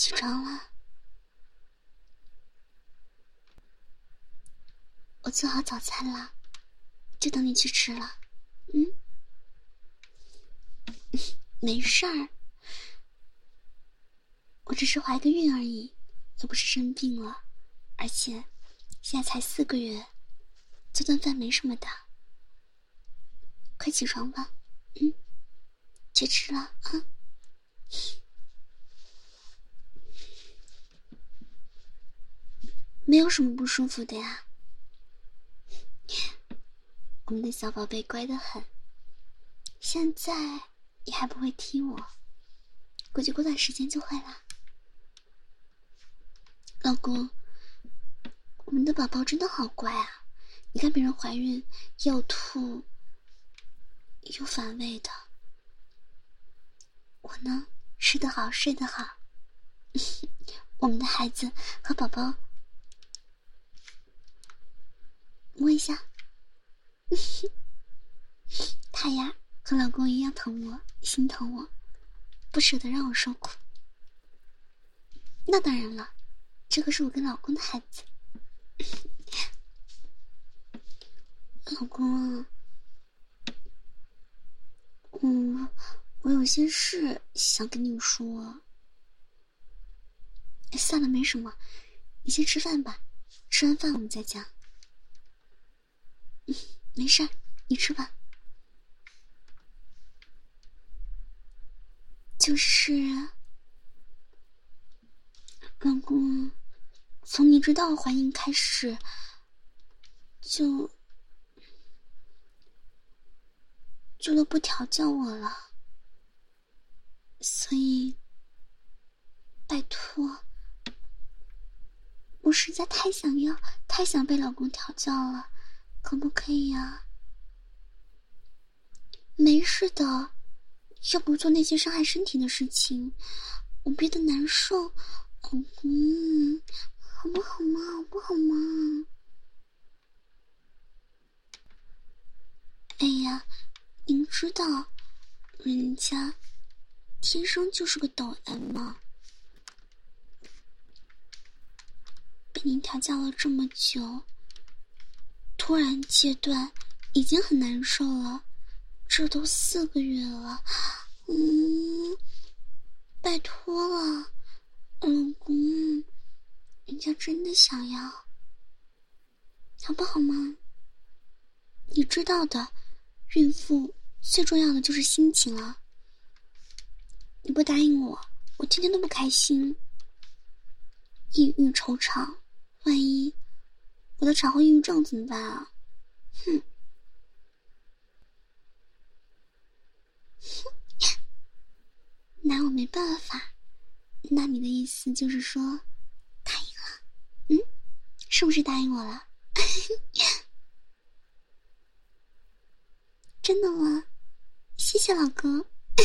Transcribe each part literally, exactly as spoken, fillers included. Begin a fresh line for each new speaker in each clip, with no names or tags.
起床了，我做好早餐了，就等你去吃了。嗯，没事儿，我只是怀个孕而已，又不是生病了，而且现在才四个月，做顿饭没什么的。快起床吧，嗯，去吃了啊。没有什么不舒服的呀，我们的小宝贝乖得很，现在也还不会踢我，估计过段时间就会了。老公，我们的宝宝真的好乖啊，你看别人怀孕又吐又反胃的，我呢吃得好睡得好。我们的孩子和宝宝摸一下，他呀和老公一样疼我，心疼我，不舍得让我受苦。那当然了，这个是我跟老公的孩子。老公，嗯，我有些事想跟你说。算了，没什么，你先吃饭吧，吃完饭我们再讲。嗯，没事，你吃吧。就是老公，从你知道我怀孕开始，就就都不调教我了，所以拜托，我实在太想要，太想被老公调教了，可不可以呀？没事的，要不做那些伤害身体的事情，我憋得难受。老公，好不好嘛？好不好嘛？哎呀，您知道，人家天生就是个抖 M 嘛，被您调教了这么久，突然戒断，已经很难受了。这都四个月了，嗯，拜托了，老公，人家真的想要，好不好吗？你知道的，孕妇最重要的就是心情啊。你不答应我，我天天都不开心，抑郁惆怅，万一我的产后抑郁症怎么办啊？哼，拿我没办法。那你的意思就是说答应了？嗯，是不是答应我了？真的吗？谢谢老公。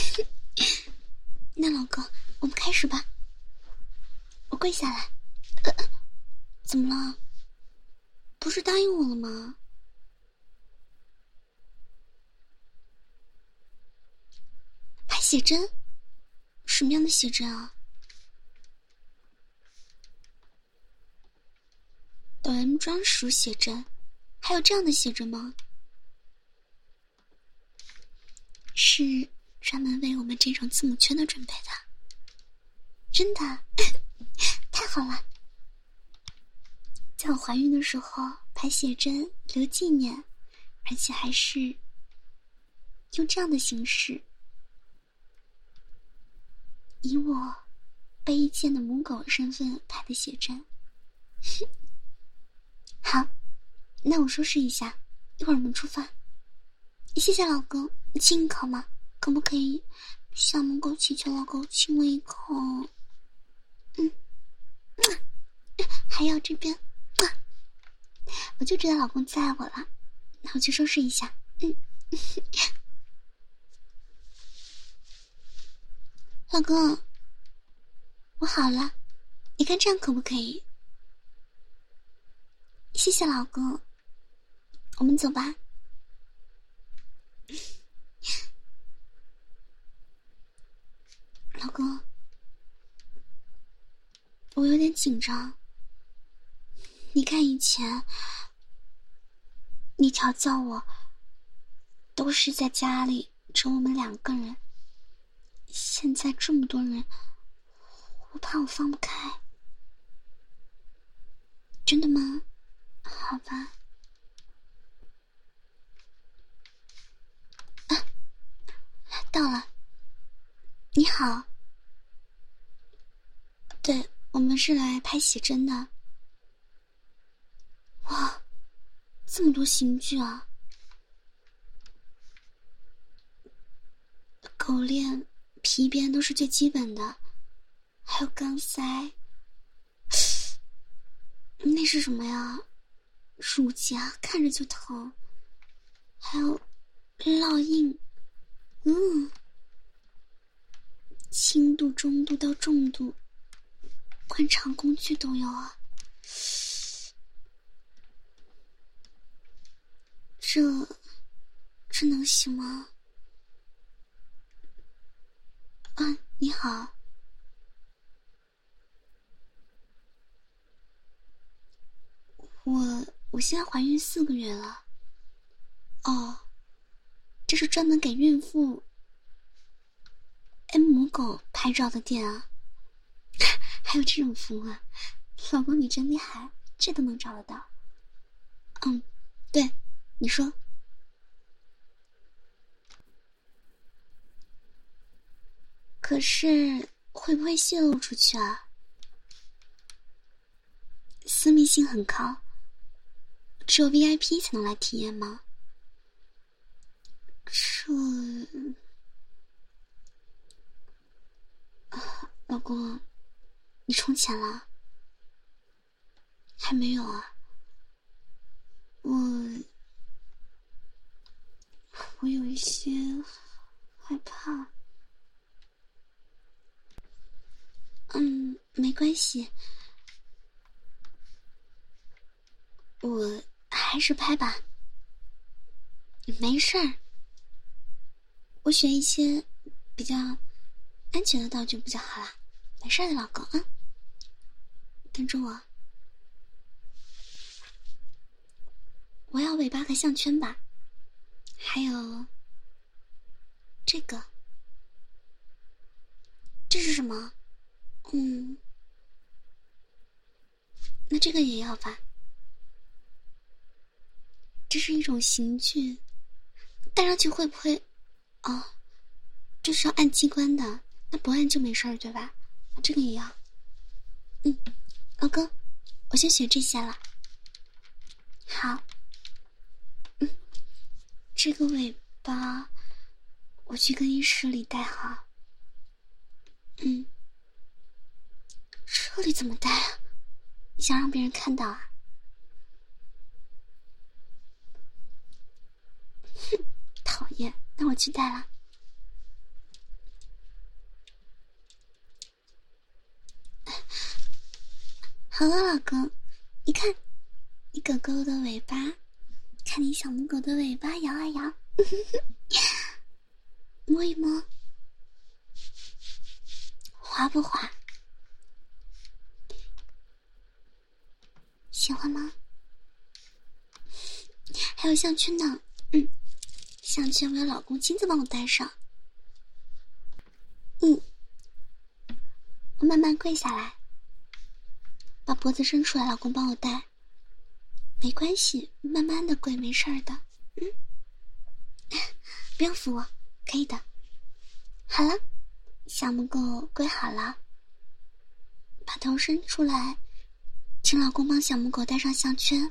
那老公，我们开始吧。我跪下来。呃，怎么了？不是答应我了吗？拍写真？什么样的写真啊？抖 M 专属写真？还有这样的写真吗？是专门为我们这种字母圈的准备的。真的？太好了，在我怀孕的时候拍写真留纪念，而且还是用这样的形式，以我卑贱的母狗身份拍的写真。好，那我收拾一下，一会儿我们出发。谢谢老公，你亲一口吗？可不可以？小母狗祈求老公亲我一口。嗯，还有这边，我就知道老公最爱我了。那我去收拾一下。嗯，老公，我好了，你看这样可不可以？谢谢老公，我们走吧。老公， 我有点紧张。你看以前你调教我都是在家里只有我们两个人，现在这么多人，我怕我放不开。真的吗？好吧。啊，到了。你好。对，我们是来拍写真的。哇，这么多刑具啊！狗链、皮鞭都是最基本的，还有钢塞。那是什么呀？乳夹，看着就疼。还有烙印，嗯，轻度、中度到重度，灌肠工具都有啊。这这能行吗？啊，你好。我我现在怀孕四个月了。哦，这是专门给孕妇 M 母狗拍照的店啊。还有这种服务啊，老公你真厉害，这都能找得到。嗯，对，你说。可是会不会泄露出去啊？私密性很高，只有 V I P 才能来体验吗？这……啊，老公，你充钱了？还没有啊。我我有一些害怕。嗯，没关系，我还是拍吧。没事儿，我选一些比较安全的道具不就好了？没事的，老公啊，跟着我。我要尾巴和项圈吧，还有这个，这是什么？嗯，那这个也要吧。这是一种刑具，戴上去会不会？哦，这是要按机关的，那不按就没事儿，对吧？啊，这个也要。嗯，老公，我先选这些了。好。嗯，这个尾巴我去更衣室里戴好。嗯，这里怎么戴啊？你想让别人看到啊？哼，讨厌，那我去戴了。好了，老公，你看，你狗狗的尾巴，看你小母狗的尾巴摇啊摇，摸一摸，滑不滑？喜欢吗？还有项圈呢，嗯，项圈我有老公亲自帮我戴上。嗯，我慢慢跪下来，把脖子伸出来，老公帮我戴。没关系，慢慢的跪，没事儿的。嗯，不用扶我，可以的。好了，小母狗跪好了，把头伸出来，请老公帮小母狗戴上项圈。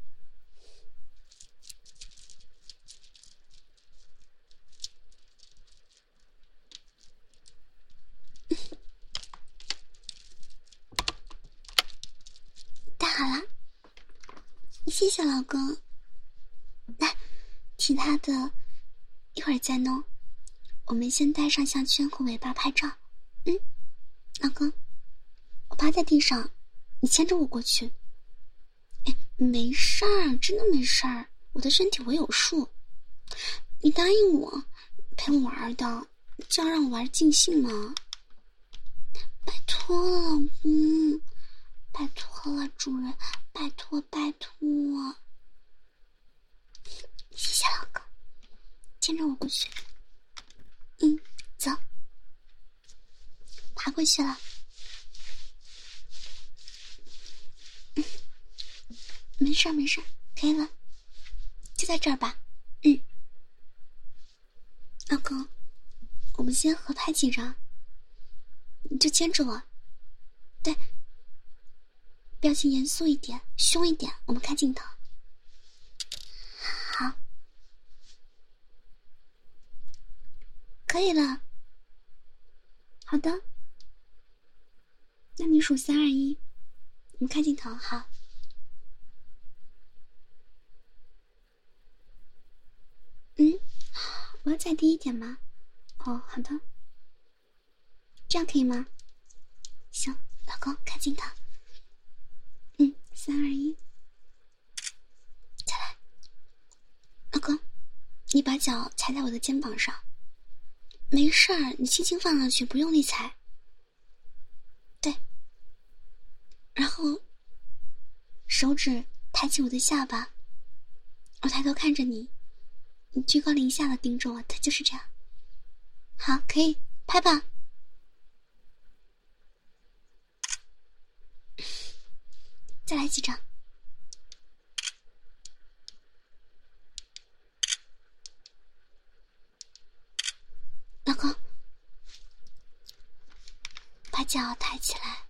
戴好了，谢谢老公。来，其他的一会儿再弄，我们先戴上项圈和尾巴拍照。嗯，老公，我趴在地上，你牵着我过去。哎，没事儿，真的没事儿，我的身体我有数。你答应我陪我玩的，就要让我玩尽兴嘛。拜托了，老公， 拜托了，主人，拜托拜托，谢谢老公，牵着我过去。嗯，走，爬过去了。嗯，没事没事，可以了，就在这儿吧。嗯，老公，我们先合拍几张，你就牵着我。对，表情严肃一点，凶一点，我们开镜头。好，可以了。好的，那你数三二一，我们开镜头。好。嗯，我要再低一点吗？哦，好的，这样可以吗？行，老公，开镜头。嗯，三二一，再来。老公，你把脚踩在我的肩膀上。没事儿，你轻轻放上去，不用力踩。对，然后手指抬起我的下巴，我抬头看着你，你居高临下的盯着我，对，就是这样。好，可以拍吧。再来几张。老公，把脚抬起来，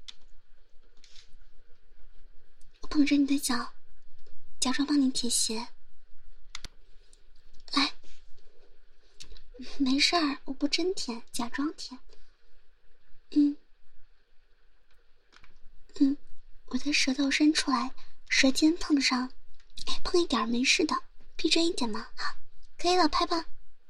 我捧着你的脚，假装帮你铁鞋。来，没事儿，我不真舔，假装舔。嗯嗯，我的舌头伸出来，舌尖碰上，哎，碰一点没事的，闭着一点嘛。好，可以了，拍吧。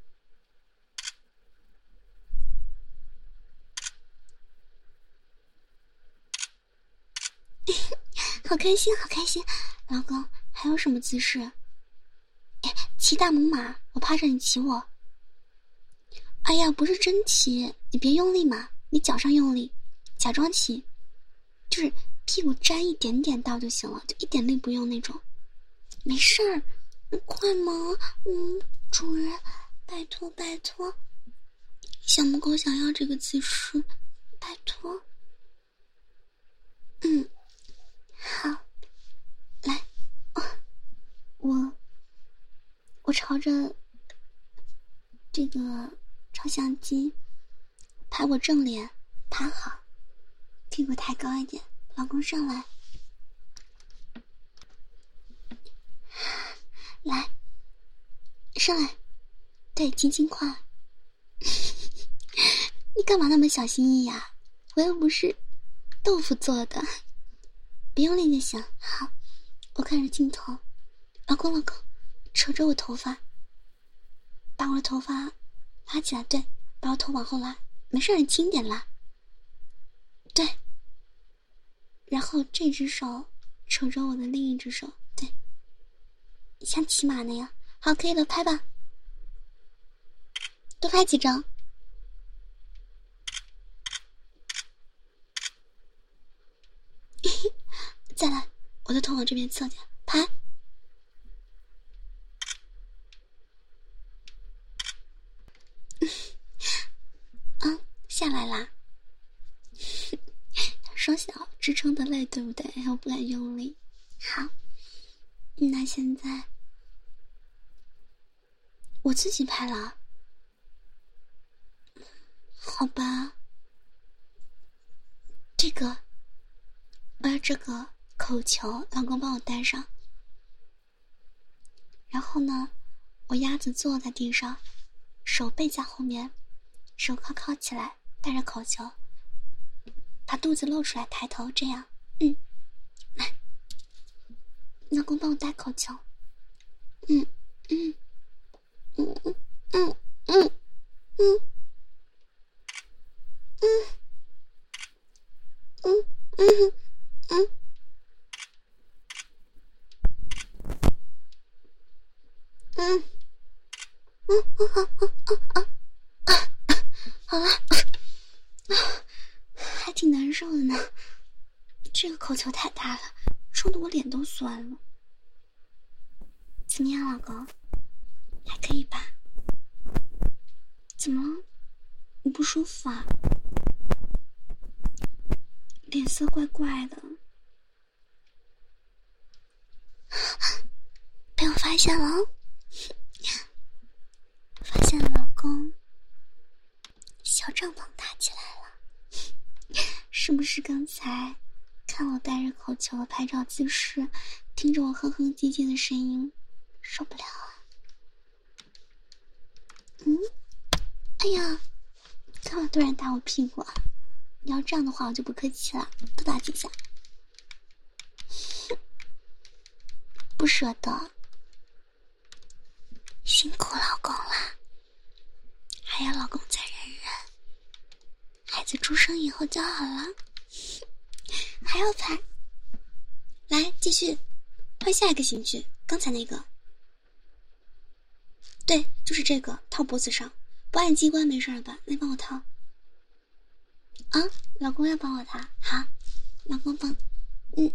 好开心，好开心，老公，还有什么姿势？哎，骑大母马，我趴着，你骑我。哎呀，不是真骑，你别用力嘛，你脚上用力，假装骑，就是屁股沾一点点到就行了，就一点力不用那种。没事儿，快吗？嗯，主人，拜托拜托，小母狗想要这个姿势，拜托。嗯，好，来，我我朝着这个照相机拍我正脸，趴好，屁股抬高一点，老公上来，来，上来，对，轻轻跨。你干嘛那么小心翼翼呀？我又不是豆腐做的，别用力就行。好，我看着镜头，老公老公，扯着我头发，把我的头发拉起来，对，把我头往后拉，没事，你轻点拉，对，然后这只手扯着我的另一只手，对，像骑马那样。好，可以了，拍吧，多拍几张。再来，我的头往这边侧点，拍。嗯，下来啦。双脚支撑的累，对不对？我不敢用力。好，那现在我自己拍了，好吧。这个，我要这个口球，老公帮我戴上。然后呢，我鸭子坐在地上，手背在后面，手铐铐起来，戴着口球，把肚子露出来，抬头，这样。嗯，来，老公帮我戴口球。嗯嗯嗯嗯嗯嗯嗯嗯嗯嗯嗯。嗯，嗯，好，好，好，好，好了，还挺难受的呢。这个口球太大了，冲得我脸都酸了。怎么样，老公？还可以吧？怎么了？你不舒服啊？脸色怪怪的。被我发现了，发现了，老公，小帐篷搭起来了，是不是刚才看我带着口球的拍照姿势，听着我哼哼唧唧的声音，受不了啊？嗯，哎呀，干嘛突然打我屁股啊？你要这样的话，我就不客气了，多打几下。不舍得，辛苦老公啦，还要老公再忍忍，孩子出生以后就好了。还要拍，来继续换下一个刑具，刚才那个，对，就是这个，套脖子上，不按机关没事了吧？来帮我套。啊，老公要帮我套，好，老公帮，嗯。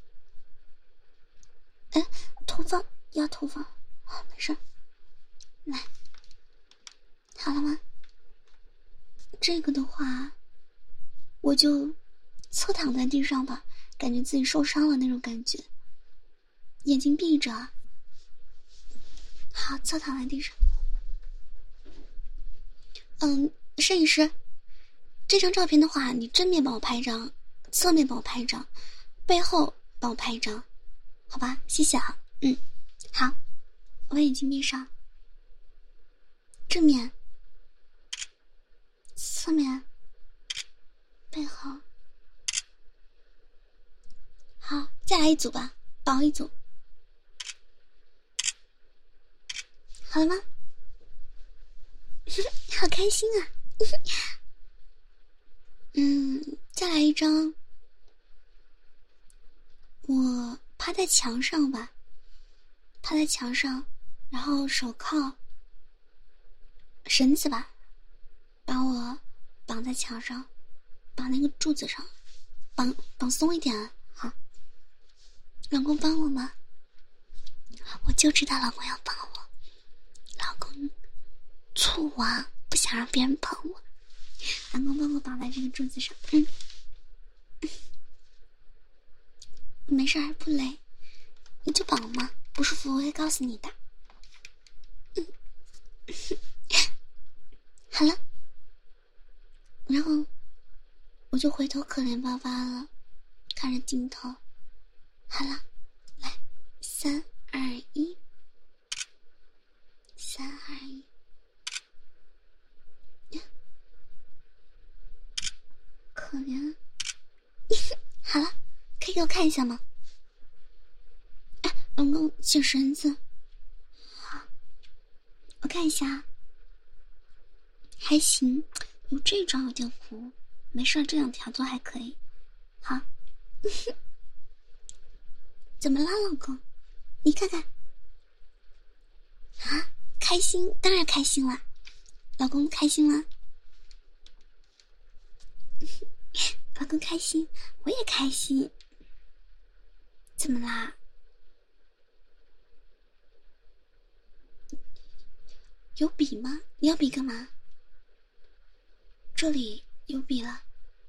哎，头发压头发，好，没事。来，好了吗？这个的话，我就侧躺在地上吧，感觉自己受伤了那种感觉。眼睛闭着，好，侧躺在地上。嗯，摄影师，这张照片的话，你正面帮我拍一张，侧面帮我拍一张，背后帮我拍一张。好吧，谢谢啊。嗯，好，我把眼睛闭上。正面、侧面、背后。好，再来一组吧，薄一组。好了吗？好开心啊！嗯，再来一张。我趴在墙上吧，趴在墙上，然后手铐、绳子吧，把我绑在墙上，绑那个柱子上，绑绑松一点啊。好，老公帮我吗？我就知道老公要帮我，老公醋啊，不想让别人碰我。老公帮我绑在这个柱子上，嗯。没事儿，不累，你就绑嘛，不舒服我会告诉你的。嗯，好了，然后我就回头可怜巴巴了，看着镜头。好了，来，三二一，三二一，可怜。好了，可以给我看一下吗？哎，老公，解绳子。好，我看一下。还行，有这张有点糊，没事，这两条都还可以。好，怎么啦，老公？你看看。啊，开心，当然开心啦。老公开心吗？老公开心，我也开心。怎么啦？有笔吗？你要笔干嘛？这里有笔了。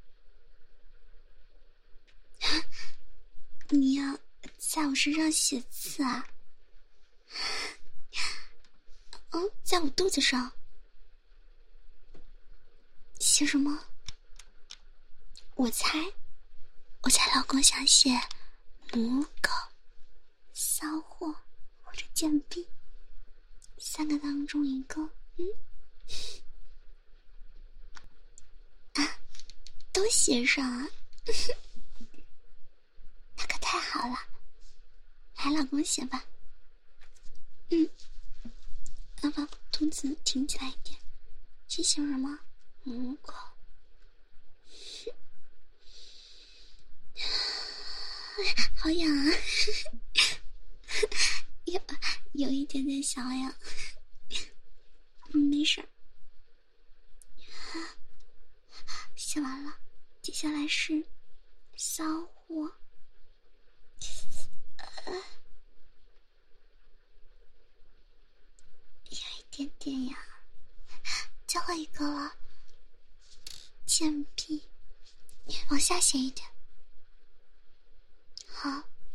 你要在我身上写字啊？哦，在我肚子上写什么？我猜，我猜老公想写母狗、骚货或者贱婢，三个当中一个。嗯，啊，都写上啊。那可太好了，来，老公写吧。嗯，要把肚子挺起来一点。这写什么？母狗。好痒啊。有有一点点小痒。嗯，没事。写完了，接下来是骚货。 后一个了。贱婢，往下写一点。好。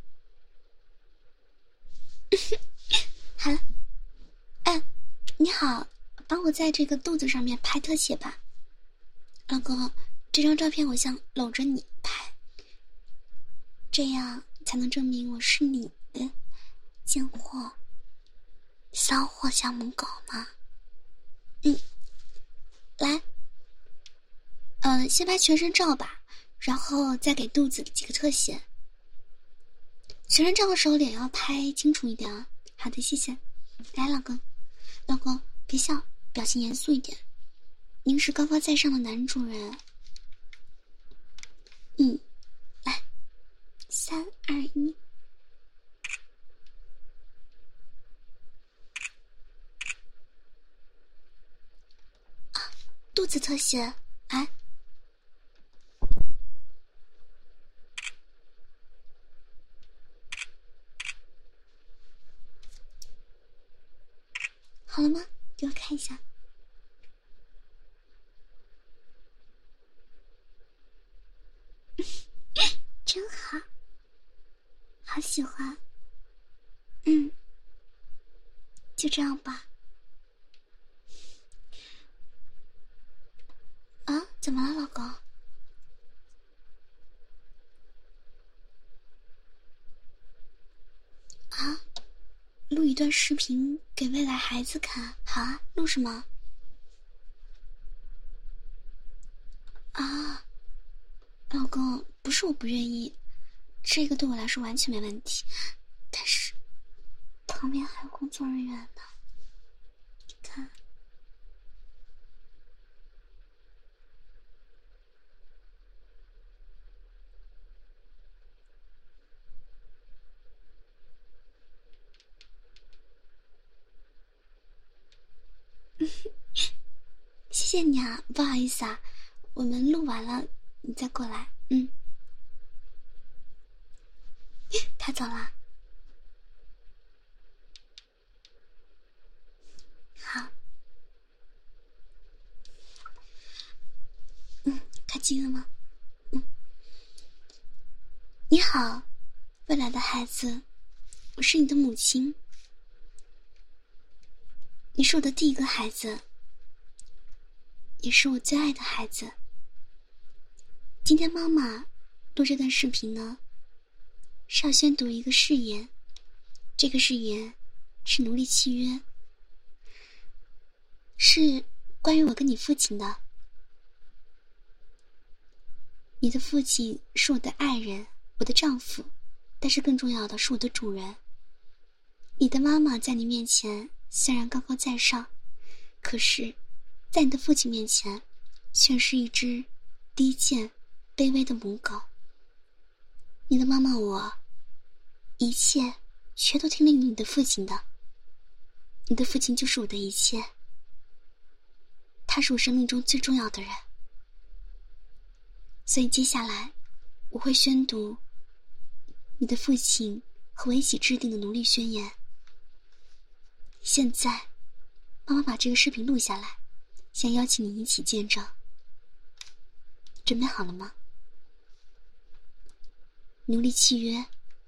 好了。哎，你好，帮我在这个肚子上面拍特写吧。老公，这张照片我想搂着你拍，这样才能证明我是你的贱货、骚货小母狗嘛。嗯，来，呃，先拍全身照吧，然后再给肚子几个特写。全身照的时候脸要拍清楚一点啊。好的，谢谢。来，老公，老公别笑，表情严肃一点。您是高高在上的男主人。嗯，来，三二一。啊，肚子特写，来。好了吗？给我看一下。真好，好喜欢。嗯，就这样吧。啊，怎么了，老公？啊，录一段视频给未来孩子看。好啊，录什么？啊，老公，不是我不愿意，这个对我来说完全没问题，但是旁边还有工作人员呢，你看。谢谢你啊，不好意思啊，我们录完了你再过来。嗯，他走了。好。嗯，开机了吗？嗯。你好，未来的孩子，我是你的母亲。你是我的第一个孩子，也是我最爱的孩子。今天妈妈录这段视频呢，是要宣读一个誓言。这个誓言是奴隶契约，是关于我跟你父亲的。你的父亲是我的爱人，我的丈夫，但是更重要的是我的主人。你的妈妈在你面前虽然高高在上，可是在你的父亲面前却是一只低贱卑微的母狗。你的妈妈我一切全都听令于你的父亲的，你的父亲就是我的一切，他是我生命中最重要的人。所以接下来我会宣读你的父亲和我一起制定的奴隶宣言。现在妈妈把这个视频录下来，想邀请你一起见证。准备好了吗？奴隶契约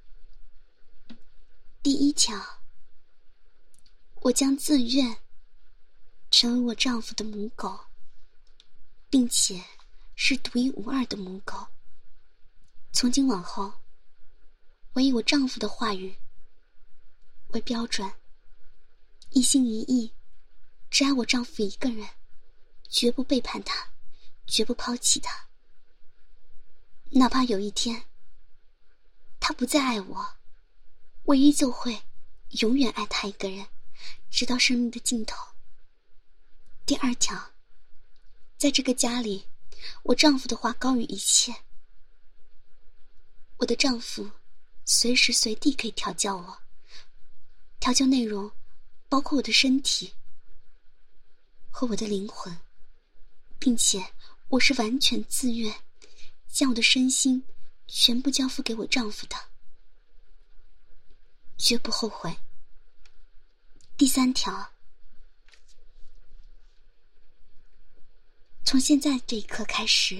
第一条，我将自愿成为我丈夫的母狗，并且是独一无二的母狗。从今往后，我以我丈夫的话语为标准，一心一意只爱我丈夫一个人，绝不背叛他，绝不抛弃他。哪怕有一天他不再爱我，我依旧会永远爱他一个人，直到生命的尽头。第二条，在这个家里，我丈夫的话高于一切。我的丈夫随时随地可以调教我，调教内容包括我的身体和我的灵魂，并且我是完全自愿将我的身心全部交付给我丈夫的，绝不后悔。第三条， 从现在这一刻开始，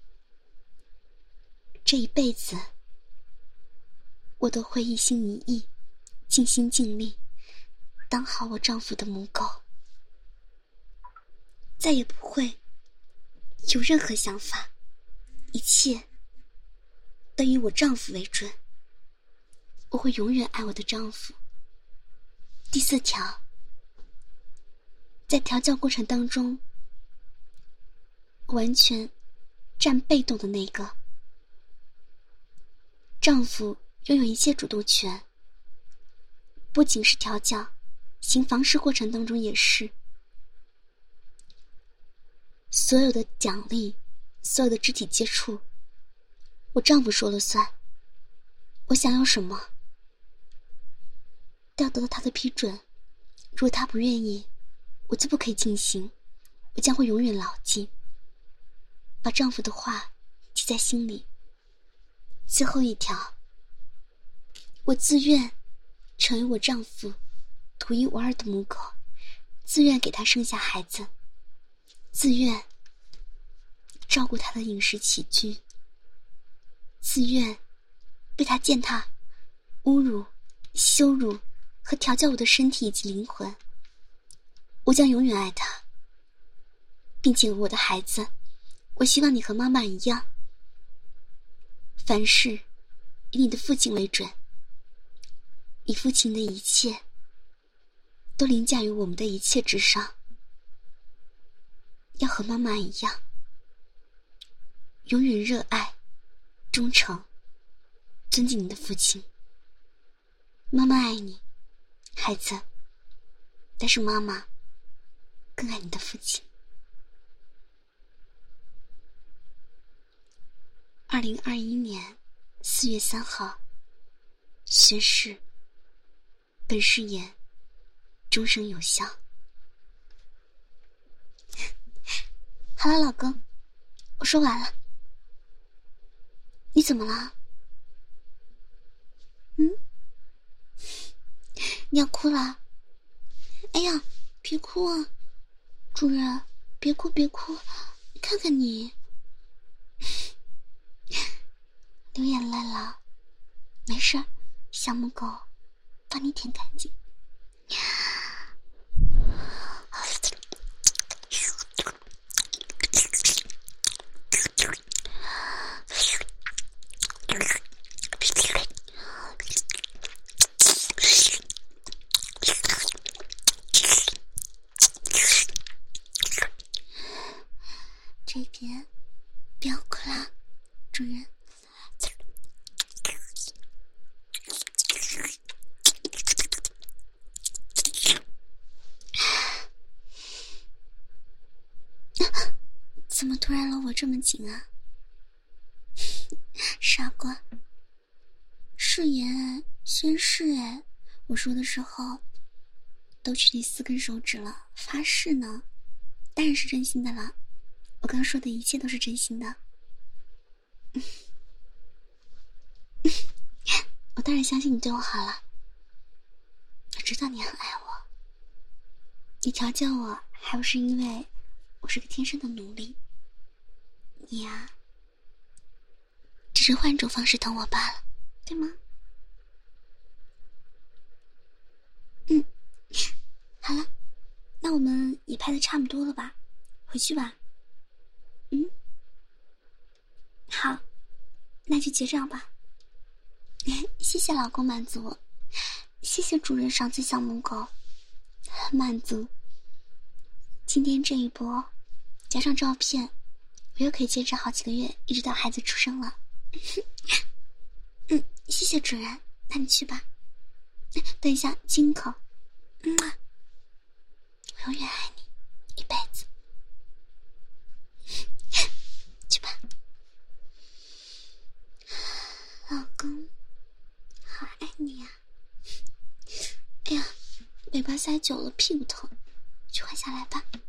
这一辈子我都会一心一意，尽心尽力，当好我丈夫的母狗，再也不会有任何想法，一切都以我丈夫为准。我会永远爱我的丈夫。第四条，在调教过程当中，完全占被动的那个，丈夫拥有一切主动权，不仅是调教，行房事过程当中也是。所有的奖励，所有的肢体接触，我丈夫说了算。我想要什么，都要得到他的批准。如果他不愿意，我就不可以进行。我将会永远牢记，把丈夫的话记在心里。最后一条，我自愿成为我丈夫独一无二的母狗，自愿给他生下孩子，自愿照顾他的饮食起居，自愿被他践踏、侮辱、羞辱和调教我的身体以及灵魂。我将永远爱他，并且我的孩子，我希望你和妈妈一样，凡事以你的父亲为准，你父亲的一切都凌驾于我们的一切之上。要和妈妈一样，永远热爱、忠诚、尊敬你的父亲。妈妈爱你，孩子，但是妈妈更爱你的父亲。二零二一年四月三号，宣誓，本誓言终生有效。好了，老公，我说完了。你怎么了？嗯？你要哭了？哎呀，别哭啊，主人，别哭别哭，看看你，流眼泪了。没事，小母狗帮你舔干净。这边不要哭啦，主人。怎么突然搂我这么紧啊？傻瓜，誓言宣誓哎，我说的时候都取你四根手指了，发誓呢，当然是真心的了。我刚刚说的一切都是真心的。我当然相信你对我好了，我知道你很爱我，你调教我还不是因为我是个天生的奴隶，你呀、啊，只是换一种方式疼我罢了，对吗？嗯，好了，那我们也拍的差不多了吧，回去吧。嗯，好，那就结账吧。谢谢老公满足我，谢谢主人赏赐小母狗，满足。今天这一波加上照片，我又可以坚持好几个月，一直到孩子出生了。嗯，谢谢主人，那你去吧。等一下，亲口。嗯，我永远爱你，一辈子。去吧，老公，好爱你呀、啊！哎呀，尾巴塞久了，屁股疼，去换下来吧。